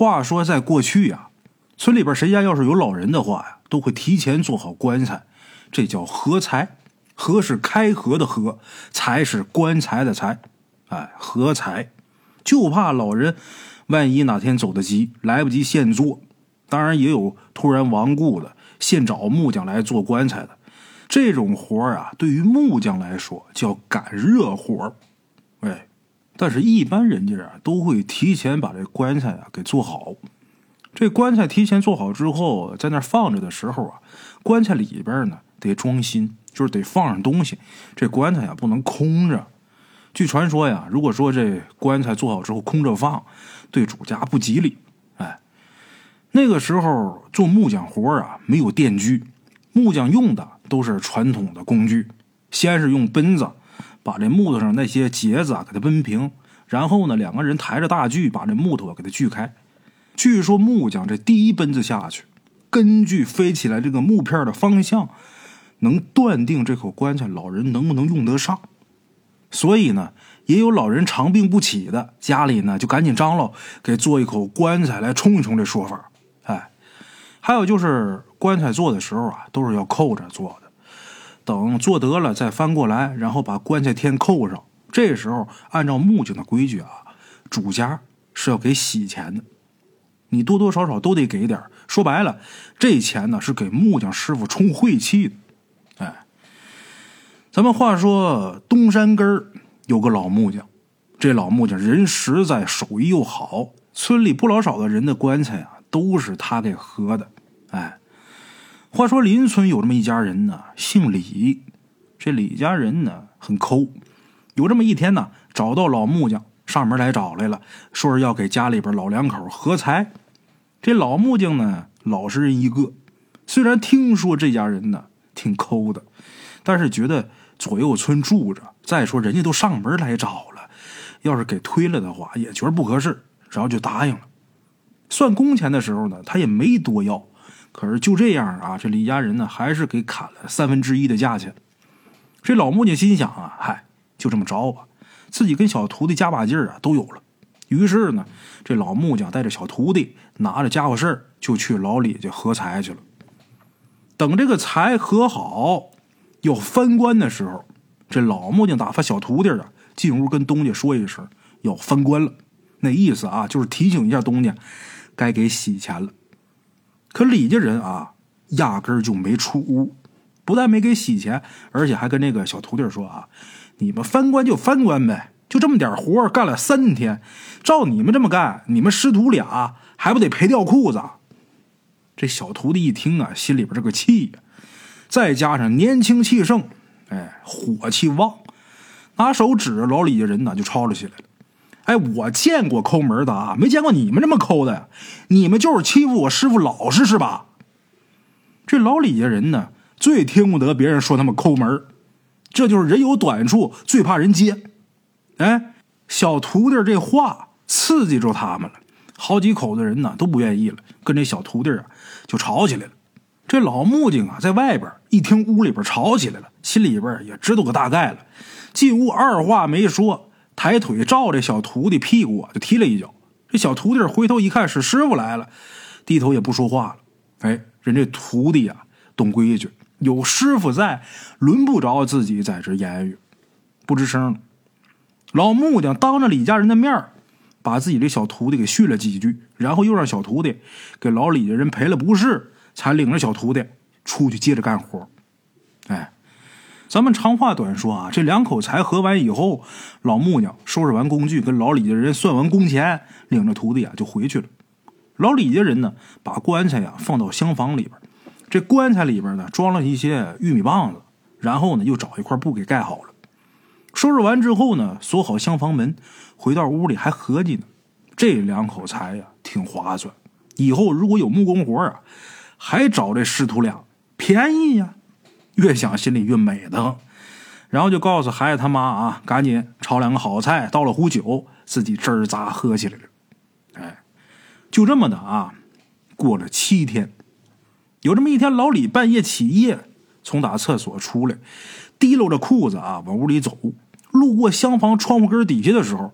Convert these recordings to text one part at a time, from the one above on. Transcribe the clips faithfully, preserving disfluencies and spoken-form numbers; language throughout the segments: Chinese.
话说在过去啊，村里边谁家要是有老人的话呀，都会提前做好棺材，这叫合财。合是开合的合，财是棺材的财，哎，合财。就怕老人万一哪天走得急，来不及现做。当然也有突然亡故的，现找木匠来做棺材的。这种活啊，对于木匠来说叫赶热活。哎，但是一般人家啊都会提前把这棺材啊给做好。这棺材提前做好之后，在那放着的时候啊，棺材里边呢得装新，就是得放上东西。这棺材呀不能空着。据传说呀，如果说这棺材做好之后空着放，对主家不吉利。哎，那个时候做木匠活啊，没有电锯，木匠用的都是传统的工具。先是用奔子把这木头上那些结子啊给它奔平，然后呢两个人抬着大锯把这木头啊给它锯开。据说木匠这第一奔子下去，根据飞起来这个木片的方向，能断定这口棺材老人能不能用得上。所以呢，也有老人长病不起的，家里呢就赶紧张罗给做一口棺材来冲一冲这说法。哎，还有就是棺材做的时候啊，都是要扣着做的，等做得了再翻过来，然后把棺材天扣上。这时候按照木匠的规矩啊，主家是要给洗钱的。你多多少少都得给点，说白了，这钱呢是给木匠师傅充晦气的。哎，咱们话说东山根儿有个老木匠，这老木匠人实在，手艺又好，村里不老少的人的棺材啊都是他给合的。哎，话说邻村有这么一家人呢，姓李。这李家人呢很抠，有这么一天呢，找到老木匠上门来找来了，说是要给家里边老两口合财。这老木匠呢老实人一个，虽然听说这家人呢挺抠的，但是觉得左右村住着，再说人家都上门来找了，要是给推了的话也觉得不合适，然后就答应了。算工钱的时候呢，他也没多要，可是就这样啊，这李家人呢还是给砍了三分之一的价钱。这老木匠心想啊，嗨，就这么着吧，自己跟小徒弟加把劲儿啊都有了。于是呢，这老木匠带着小徒弟拿着家伙事儿就去老李家合财去了。等这个财合好要翻棺的时候，这老木匠打发小徒弟啊进屋跟东家说一声要翻棺了，那意思啊就是提醒一下东家该给洗钱了。可李家人啊压根儿就没出屋，不但没给洗钱，而且还跟那个小徒弟说啊，你们翻棺就翻棺呗，就这么点活干了三天，照你们这么干，你们师徒俩还不得赔掉裤子？这小徒弟一听啊，心里边这个气呀，再加上年轻气盛，哎，火气旺，拿手指着老李家人呢就吵了起来了。哎，我见过抠门的啊，没见过你们这么抠的呀！你们就是欺负我师傅老实是吧？这老李家人呢，最听不得别人说他们抠门，这就是人有短处，最怕人接。哎，小徒弟这话刺激着他们了，好几口子人呢都不愿意了，跟这小徒弟啊就吵起来了。这老木匠啊在外边一听屋里边吵起来了，心里边也知道个大概了，进屋二话没说，抬腿照这小徒弟屁股啊就踢了一脚。这小徒弟回头一看是师傅来了，低头也不说话了。哎，人这徒弟啊懂规矩，有师傅在，轮不着自己在这言语，不吱声了。老木匠当着李家人的面把自己这小徒弟给训了几句，然后又让小徒弟给老李家人赔了不是，才领着小徒弟出去接着干活。哎，咱们长话短说啊，这两口财合完以后，老木匠收拾完工具，跟老李家人算完工钱，领着徒弟啊就回去了。老李家人呢，把棺材呀放到厢房里边，这棺材里边呢装了一些玉米棒子，然后呢又找一块布给盖好了。收拾完之后呢，锁好厢房门，回到屋里还合计呢，这两口财呀挺划算，以后如果有木工活啊，还找这师徒俩便宜呀。越想心里越美的，然后就告诉孩子他妈啊，赶紧炒两个好菜，倒了壶酒，自己吱喳喝起来了。哎，就这么的啊，过了七天。有这么一天，老李半夜起夜，从打厕所出来，提溜着裤子啊往屋里走，路过厢房窗户根底下的时候，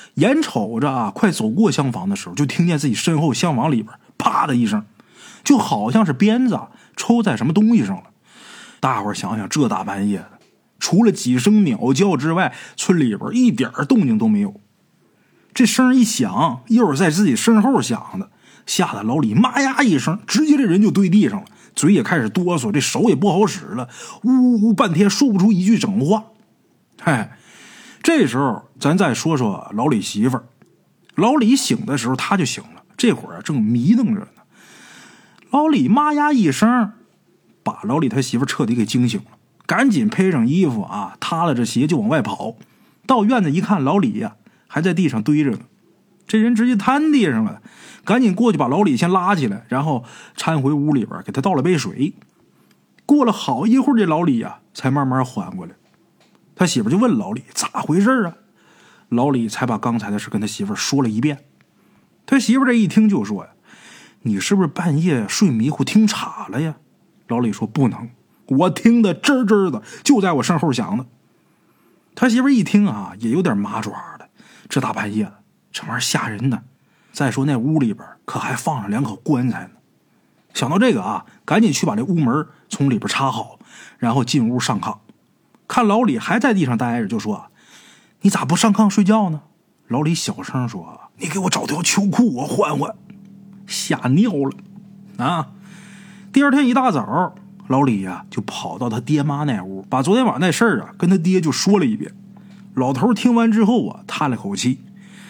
眼瞅着啊快走过厢房的时候，就听见自己身后厢房里边啪的一声，就好像是鞭子啊抽在什么东西上了。大伙儿想想，这大半夜的，除了几声鸟叫之外，村里边一点动静都没有。这声一响，又是在自己身后响的，吓得老李妈呀一声，直接这人就对地上了，嘴也开始哆嗦，这手也不好使了，呜呜呜半天说不出一句整话。嗨，这时候咱再说说老李媳妇儿。老李醒的时候他就醒了，这会儿正迷瞪着呢。老李妈呀一声，把老李他媳妇彻底给惊醒了，赶紧披上衣服啊，踏了这鞋就往外跑。到院子一看，老李呀、啊、还在地上堆着呢，这人直接瘫地上了，赶紧过去把老李先拉起来，然后搀回屋里边给他倒了杯水。过了好一会儿，这老李呀、啊、才慢慢缓过来。他媳妇就问老李咋回事啊？老李才把刚才的事跟他媳妇说了一遍。他媳妇这一听就说呀：“你是不是半夜睡迷糊听岔了呀？”老李说：“不能，我听得吱吱的，就在我身后响的。”他媳妇一听啊，也有点麻爪的，这大半夜的，这玩意儿吓人呢。再说那屋里边可还放着两口棺材呢。想到这个啊，赶紧去把这屋门从里边插好，然后进屋上炕。看老李还在地上待着，就说：“你咋不上炕睡觉呢？”老李小声说：“你给我找条秋裤我换换。”吓尿了啊！第二天一大早，老李呀、啊、就跑到他爹妈那屋，把昨天晚上那事儿啊跟他爹就说了一遍。老头听完之后啊，叹了口气：“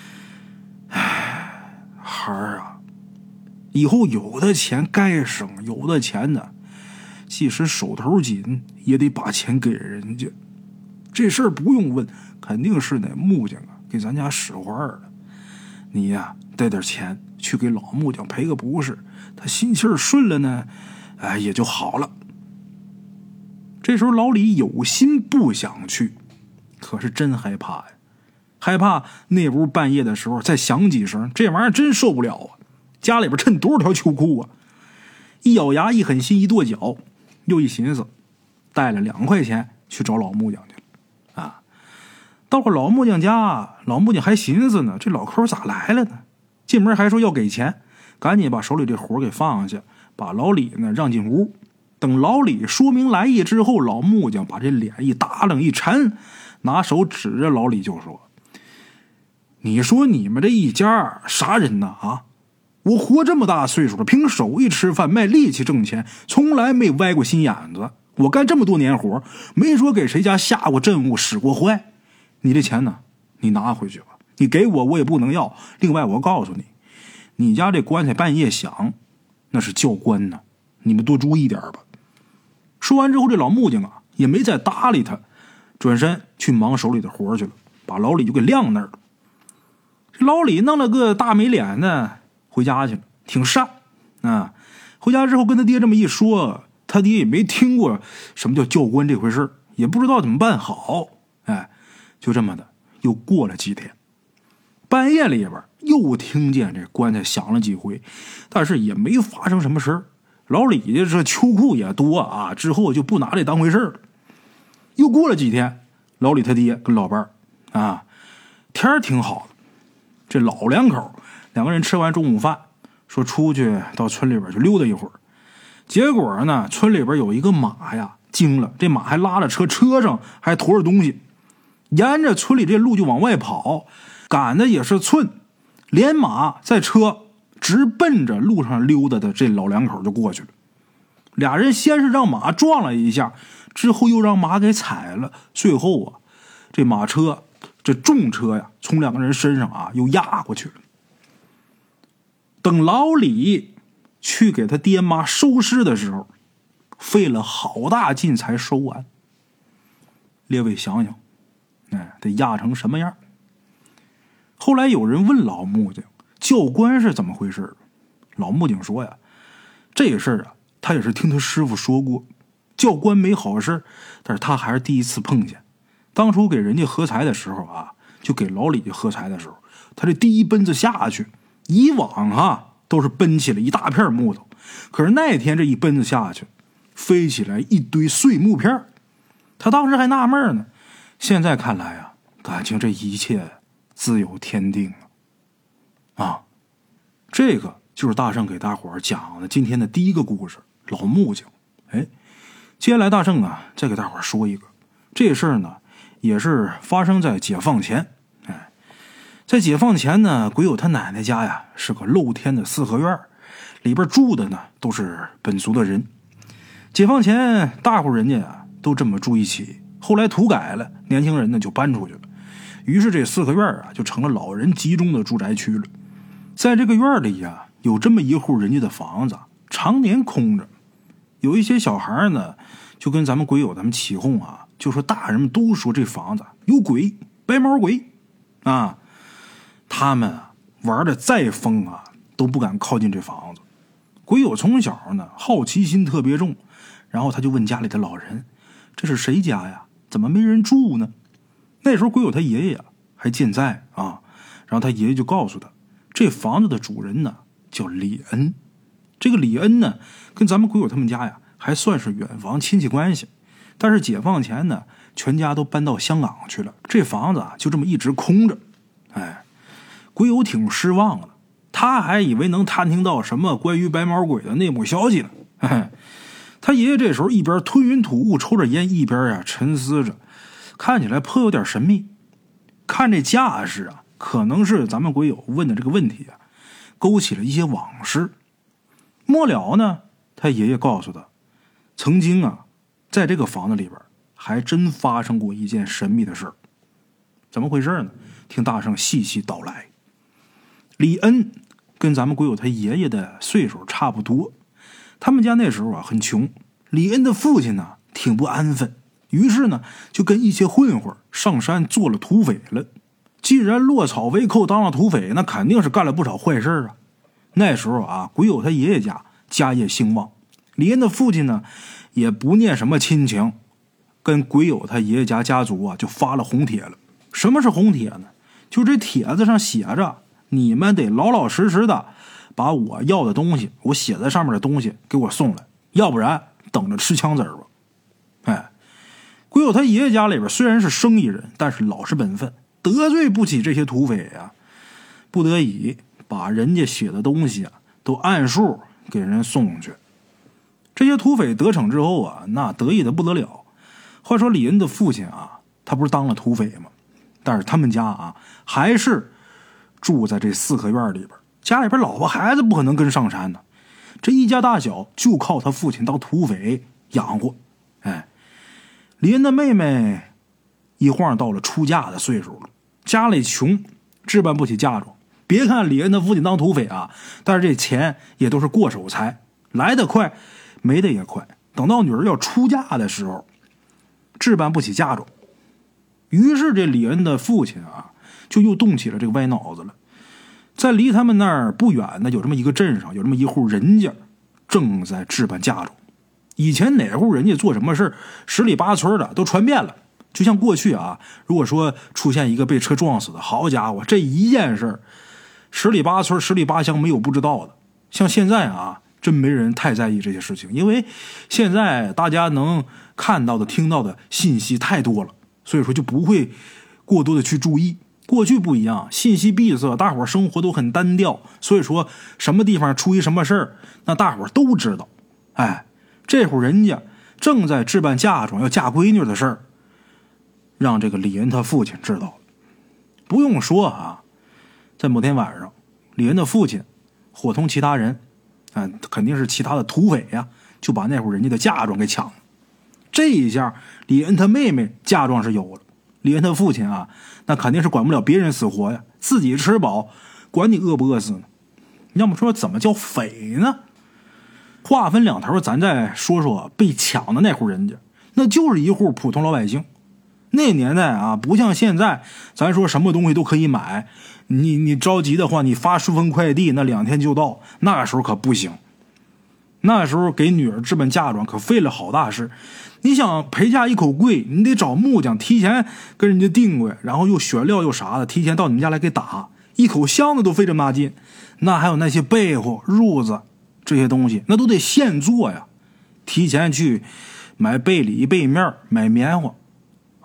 唉，孩儿啊，以后有的钱该省，有的钱呢，即使手头紧，也得把钱给人家。这事儿不用问，肯定是那木匠啊给咱家使坏了。你呀、啊、带点钱去给老木匠赔个不是，他心气儿顺了呢，哎也就好了。”这时候老李有心不想去，可是真害怕呀，害怕那屋半夜的时候再响几声，这玩意儿真受不了啊！家里边趁多少条秋裤啊！一咬牙，一狠心，一跺脚，又一寻思，带了两块钱去找老木匠去了啊！到了老木匠家，老木匠还寻思呢，这老抠咋来了呢？进门还说要给钱，赶紧把手里这活给放下，把老李呢让进屋。等老李说明来意之后，老木匠把这脸一打冷一沉，拿手指着老李就说：“你说你们这一家啥人呢啊？我活这么大岁数了，凭手艺吃饭，卖力气挣钱，从来没歪过心眼子。我干这么多年活，没说给谁家下过阵务，使过坏。你这钱呢，你拿回去吧，你给我我也不能要。另外我告诉你，你家这棺材半夜响，那是教官呢，你们多注意点吧。”说完之后，这老木匠啊也没再搭理他，转身去忙手里的活去了，把老李就给晾那儿了。这老李弄了个大没脸呢，回家去了，挺善啊。回家之后跟他爹这么一说，他爹也没听过什么叫教官这回事，也不知道怎么办好。哎，就这么的，又过了几天，半夜里边又听见这棺材响了几回，但是也没发生什么事儿。老李这秋裤也多啊，之后就不拿这当回事了。又过了几天，老李他爹跟老伴儿啊，天儿挺好的，这老两口两个人吃完中午饭，说出去到村里边去溜达一会儿。结果呢，村里边有一个马呀惊了，这马还拉着车，车上还驮着东西，沿着村里这路就往外跑，赶的也是寸，连马在车直奔着路上溜达的这老两口就过去了。俩人先是让马撞了一下，之后又让马给踩了，最后啊，这马车这重车呀，从两个人身上啊又压过去了。等老李去给他爹妈收尸的时候，费了好大劲才收完。列位想想，哎，得压成什么样？后来有人问老木匠，教官是怎么回事？老木匠说呀，这事儿啊，他也是听他师傅说过，教官没好事，但是他还是第一次碰见。当初给人家合财的时候啊，就给老李合财的时候，他这第一奔子下去，以往啊都是奔起了一大片木头，可是那天这一奔子下去，飞起来一堆碎木片。他当时还纳闷呢，现在看来啊，感情这一切自有天定啊！啊，这个就是大圣给大伙儿讲的今天的第一个故事——老木匠。哎，接下来大圣啊，再给大伙儿说一个，这事儿呢，也是发生在解放前。哎，在解放前呢，鬼友他奶奶家呀是个露天的四合院，里边住的呢都是本族的人。解放前，大户人家啊都这么住一起，后来土改了，年轻人呢就搬出去了。于是这四合院啊就成了老人集中的住宅区了。在这个院里呀，有这么一户人家的房子常年空着。有一些小孩呢就跟咱们鬼友他们起哄啊，就说大人们都说这房子有鬼，白毛鬼啊。他们啊玩的再疯啊都不敢靠近这房子。鬼友从小呢好奇心特别重，然后他就问家里的老人，这是谁家呀？怎么没人住呢？那时候鬼友他爷爷啊还健在啊，然后他爷爷就告诉他，这房子的主人呢叫李恩。这个李恩呢跟咱们鬼友他们家呀还算是远房亲戚关系，但是解放前呢全家都搬到香港去了，这房子啊就这么一直空着。哎，鬼友挺失望的，他还以为能探听到什么关于白毛鬼的内幕消息呢。嘿嘿，他爷爷这时候一边吞云吐雾抽着烟，一边呀沉思着，看起来颇有点神秘。看这架势啊，可能是咱们鬼友问的这个问题啊勾起了一些往事。末了呢，他爷爷告诉他，曾经啊在这个房子里边还真发生过一件神秘的事儿。怎么回事呢？听大圣细细道来。李恩跟咱们鬼友他爷爷的岁数差不多，他们家那时候啊很穷。李恩的父亲呢挺不安分，于是呢就跟一些混混上山做了土匪了。既然落草为寇当了土匪，那肯定是干了不少坏事啊。那时候啊，鬼友他爷爷家家业兴旺，李恩的父亲呢也不念什么亲情，跟鬼友他爷爷家家族啊就发了红帖了。什么是红帖呢？就这帖子上写着，你们得老老实实的把我要的东西，我写在上面的东西给我送来，要不然等着吃枪子儿吧。哎，鬼友他爷爷家里边虽然是生意人，但是老实本分，得罪不起这些土匪啊，不得已把人家写的东西啊都按数给人送去。这些土匪得逞之后啊，那得意的不得了。话说李恩的父亲啊，他不是当了土匪吗？但是他们家啊还是住在这四合院里边，家里边老婆孩子不可能跟上山呢，这一家大小就靠他父亲当土匪养活。哎，李恩的妹妹一晃到了出嫁的岁数了，家里穷，置办不起嫁妆。别看李恩的父亲当土匪啊，但是这钱也都是过手财，来得快，没得也快。等到女儿要出嫁的时候，置办不起嫁妆，于是这李恩的父亲啊，就又动起了这个歪脑子了。在离他们那儿不远的有这么一个镇上，有这么一户人家正在置办嫁妆。以前哪户人家做什么事十里八村的都传遍了。就像过去啊，如果说出现一个被车撞死的，好家伙，这一件事十里八村十里八乡没有不知道的。像现在啊，真没人太在意这些事情，因为现在大家能看到的听到的信息太多了，所以说就不会过多的去注意。过去不一样，信息闭塞，大伙生活都很单调，所以说什么地方出一什么事儿，那大伙都知道。哎，这户人家正在置办嫁妆要嫁闺女的事儿，让这个李恩他父亲知道了。不用说啊，在某天晚上，李恩的父亲伙同其他人，啊，肯定是其他的土匪呀、啊，就把那户人家的嫁妆给抢了。这一下，李恩他妹妹嫁妆是有了，李恩他父亲啊，那肯定是管不了别人死活呀，自己吃饱，管你饿不饿死呢。要么说怎么叫匪呢？话分两头，咱再说说被抢的那户人家，那就是一户普通老百姓。那年代啊，不像现在，咱说什么东西都可以买，你你着急的话，你发顺丰快递，那两天就到。那时候可不行，那时候给女儿置办嫁妆可费了好大事。你想陪嫁一口贵，你得找木匠提前跟人家订过，然后又选料又啥的，提前到你们家来给打，一口箱子都费这么大劲。那还有那些被窝、褥子这些东西，那都得现做呀。提前去买被里、被面，买棉花。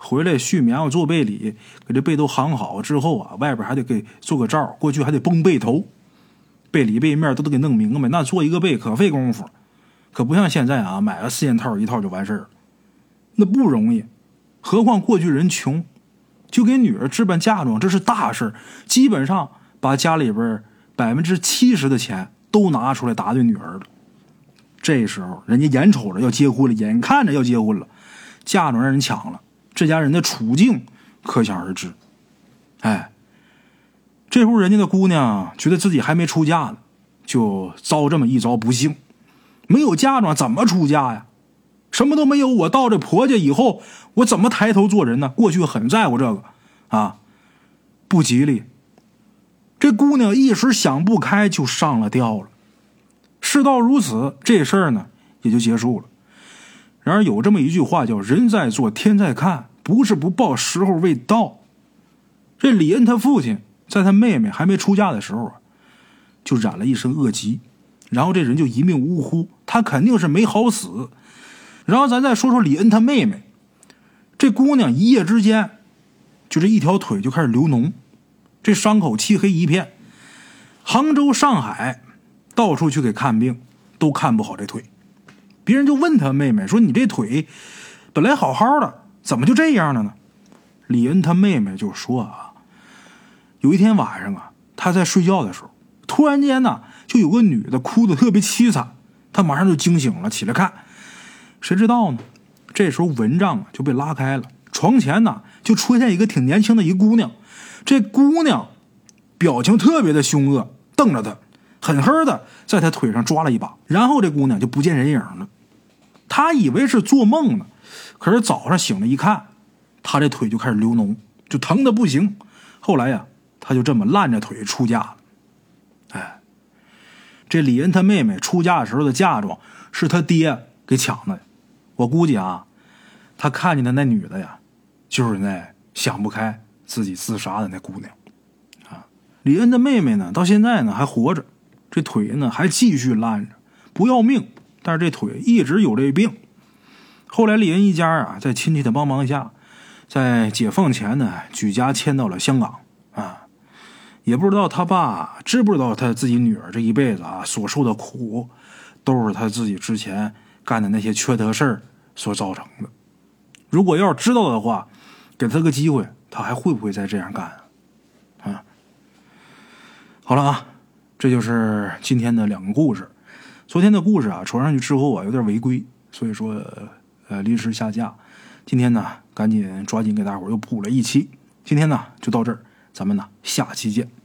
回来续棉花做被里，给这被都夯好之后啊，外边还得给做个罩，过去还得绷被头，被里背面都得给弄明白，那做一个被可费功夫，可不像现在啊，买个四件套一套就完事儿了，那不容易。何况过去人穷，就给女儿置办嫁妆，这是大事，基本上把家里边百分之七十的钱都拿出来打对女儿了。这时候人家眼瞅着要结婚了，眼看着要结婚了，嫁妆让人抢了，这家人的处境可想而知。哎，这户人家的姑娘觉得自己还没出嫁呢，就遭这么一遭不幸，没有嫁妆怎么出嫁呀？什么都没有，我到这婆家以后，我怎么抬头做人呢？过去很在乎这个啊，不吉利。这姑娘一时想不开，就上了吊了。事到如此，这事儿呢也就结束了。然而有这么一句话叫人在做天在看，不是不报，时候未到。这李恩他父亲在他妹妹还没出嫁的时候啊，就染了一身恶疾，然后这人就一命呜呼，他肯定是没好死。然后咱再说说李恩他妹妹，这姑娘一夜之间就这一条腿就开始流脓，这伤口漆黑一片，杭州上海到处去给看病都看不好这腿。别人就问他妹妹说，你这腿本来好好的，怎么就这样了呢？李恩他妹妹就说啊，有一天晚上啊，他在睡觉的时候，突然间呢就有个女的哭得特别凄惨，他马上就惊醒了，起来看，谁知道呢，这时候蚊帐就被拉开了，床前呢就出现一个挺年轻的一姑娘。这姑娘表情特别的凶恶，瞪着他，狠狠的在他腿上抓了一把，然后这姑娘就不见人影了。他以为是做梦呢，可是早上醒了一看，他这腿就开始流脓，就疼得不行。后来呀，他就这么烂着腿出嫁了。哎，这李恩他妹妹出嫁时候的嫁妆是他爹给抢的。我估计啊，他看见的那女的呀，就是那想不开自己自杀的那姑娘啊。李恩的妹妹呢，到现在呢还活着，这腿呢还继续烂着，不要命，但是这腿一直有这病。后来李恩一家啊，在亲戚的帮忙下，在解放前呢举家迁到了香港啊。也不知道他爸知不知道他自己女儿这一辈子啊所受的苦，都是他自己之前干的那些缺德事儿所造成的。如果要是知道的话，给他个机会，他还会不会再这样干啊？好了啊，这就是今天的两个故事。昨天的故事啊传上去之后啊有点违规，所以说呃临时下架。今天呢赶紧抓紧给大伙儿又补了一期。今天呢就到这儿，咱们呢下期见。